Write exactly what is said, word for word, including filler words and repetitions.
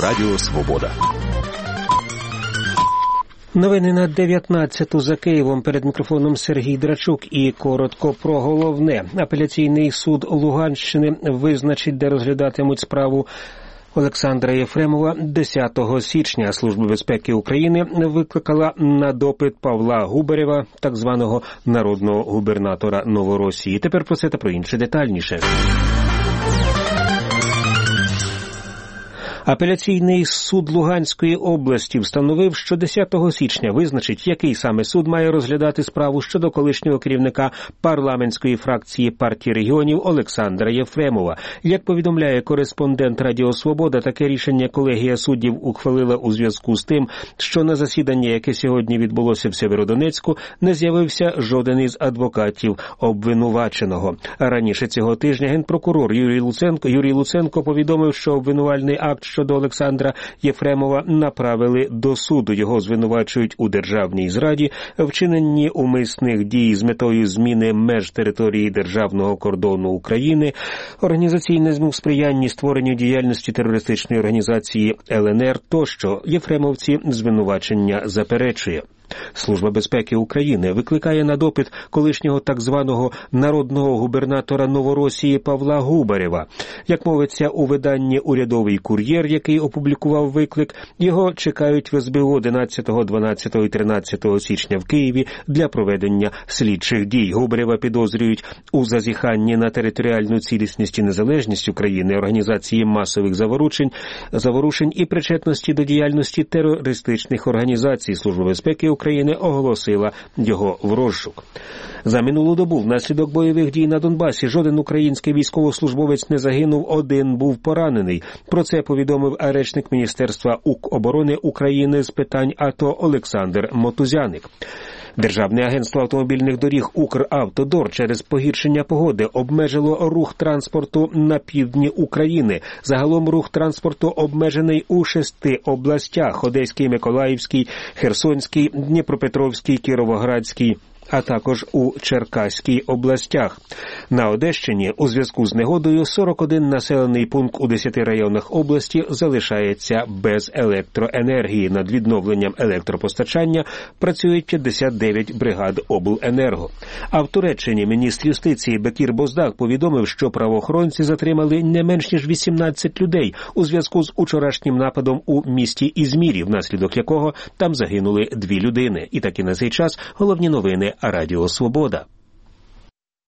Радіо Свобода. Новини на дев'ятнадцяту за Києвом. Перед мікрофоном Сергій Драчук і коротко про головне. Апеляційний суд Луганщини визначить, де розглядатимуть справу Олександра Єфремова. десятого січня Служба безпеки України викликала на допит Павла Губарєва, так званого народного губернатора Новоросії. Тепер про це та про інше детальніше. Апеляційний суд Луганської області встановив, що десятого січня визначить, який саме суд має розглядати справу щодо колишнього керівника парламентської фракції партії регіонів Олександра Єфремова. Як повідомляє кореспондент Радіо Свобода, таке рішення колегія суддів ухвалила у зв'язку з тим, що на засідання, яке сьогодні відбулося в Сєвєродонецьку, не з'явився жоден із адвокатів обвинуваченого. Раніше цього тижня генпрокурор Юрій Луценко, Юрій Луценко повідомив, що обвинувальний акт щодо Олександра Єфремова направили до суду. Його звинувачують у державній зраді, вчиненні умисних дій з метою зміни меж території державного кордону України, організаційному сприянні створенню діяльності терористичної організації Л Н Р тощо. Єфремовці звинувачення заперечує. Служба безпеки України викликає на допит колишнього так званого народного губернатора Новоросії Павла Губарєва. Як мовиться у виданні «Урядовий кур'єр», який опублікував виклик, його чекають в С Б У одинадцятого, дванадцятого і тринадцятого січня в Києві для проведення слідчих дій. Губарєва підозрюють у зазіханні на територіальну цілісність і незалежність України, організації масових заворушень, заворушень і причетності до діяльності терористичних організацій. Служба безпеки України оголосила його в розшук. За минулу добу внаслідок бойових дій на Донбасі жоден український військовослужбовець не загинув, один був поранений. Про це повідомив речник Міністерства оборони України з питань АТО Олександр Мотузяник. Державне агентство автомобільних доріг «Укравтодор» через погіршення погоди обмежило рух транспорту на півдні України. Загалом рух транспорту обмежений у шести областях – Одеській, Миколаївській, Херсонській, Дніпропетровській, Кіровоградській, а також у Черкаській областях. На Одещині у зв'язку з негодою сорок один населений пункт у десяти районах області залишається без електроенергії. Над відновленням електропостачання працюють п'ятдесят дев'ять бригад обленерго. А в Туреччині міністр юстиції Бекір Боздак повідомив, що правоохоронці затримали не менш ніж вісімнадцять людей у зв'язку з учорашнім нападом у місті Ізмірі, внаслідок якого там загинули дві людини. І таки на цей час головні новини Радіо Свобода.